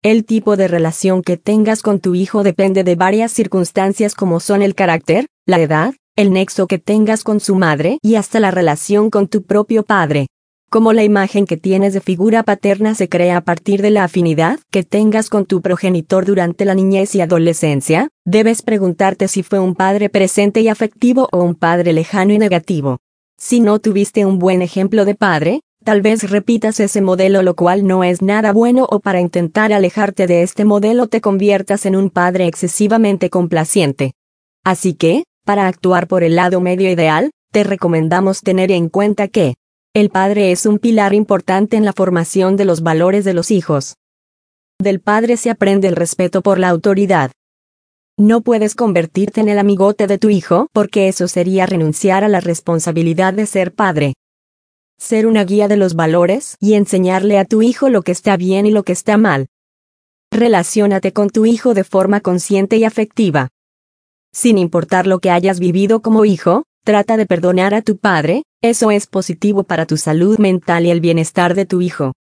El tipo de relación que tengas con tu hijo depende de varias circunstancias como son el carácter, la edad, el nexo que tengas con su madre y hasta la relación con tu propio padre. Como la imagen que tienes de figura paterna se crea a partir de la afinidad que tengas con tu progenitor durante la niñez y adolescencia, debes preguntarte si fue un padre presente y afectivo o un padre lejano y negativo. Si no tuviste un buen ejemplo de padre, tal vez repitas ese modelo, lo cual no es nada bueno, o para intentar alejarte de este modelo te conviertas en un padre excesivamente complaciente. Así que, para actuar por el lado medio ideal, te recomendamos tener en cuenta que el padre es un pilar importante en la formación de los valores de los hijos. Del padre se aprende el respeto por la autoridad. No puedes convertirte en el amigote de tu hijo porque eso sería renunciar a la responsabilidad de ser padre. Ser una guía de los valores y enseñarle a tu hijo lo que está bien y lo que está mal. Relaciónate con tu hijo de forma consciente y afectiva. Sin importar lo que hayas vivido como hijo, trata de perdonar a tu padre, eso es positivo para tu salud mental y el bienestar de tu hijo.